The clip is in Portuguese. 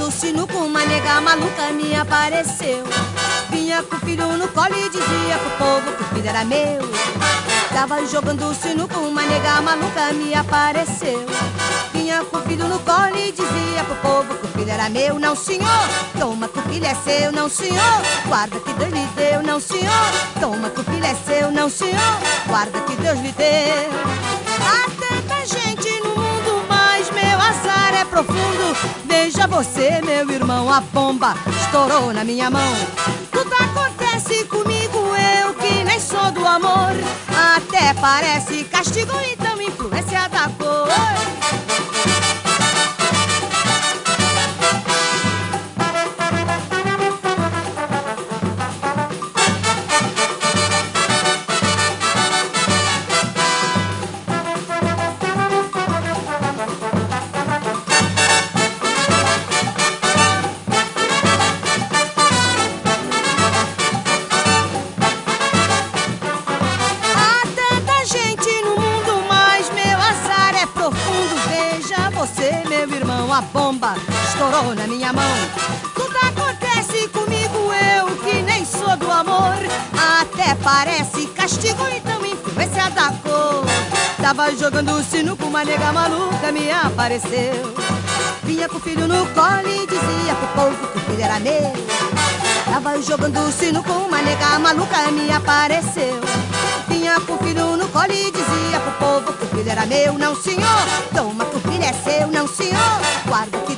jogando sinuca, uma nega maluca me apareceu. Vinha com o filho no colo e dizia pro povo que o filho era meu. Tava jogando sinuca, uma nega maluca me apareceu. Vinha com o filho no colo e dizia pro povo que o filho era meu. Não, senhor, toma que o filho é seu. Não, senhor, guarda que Deus lhe deu. Não, senhor, toma que o filho é seu. Não, senhor, guarda que Deus lhe deu. Há tanta gente no mundo, mas meu azar é profundo. Veja você, meu irmão, a bomba estourou na minha mão. Tudo acontece comigo, eu que nem sou do amor. Até parece castigo, então influência da cor. Você, meu irmão, a bomba estourou na minha mão. Tudo acontece comigo, eu que nem sou do amor. Até parece castigo, então influência da cor. Tava jogando sinuca, uma nega maluca me apareceu. Vinha com o filho no colo e dizia pro povo que o filho era meu. Tava jogando sinuca, uma nega maluca me apareceu. Vinha com o filho no colo e dizia pro povo que o filho era meu. Não, senhor, toma que o filho é seu. Não, senhor, guarda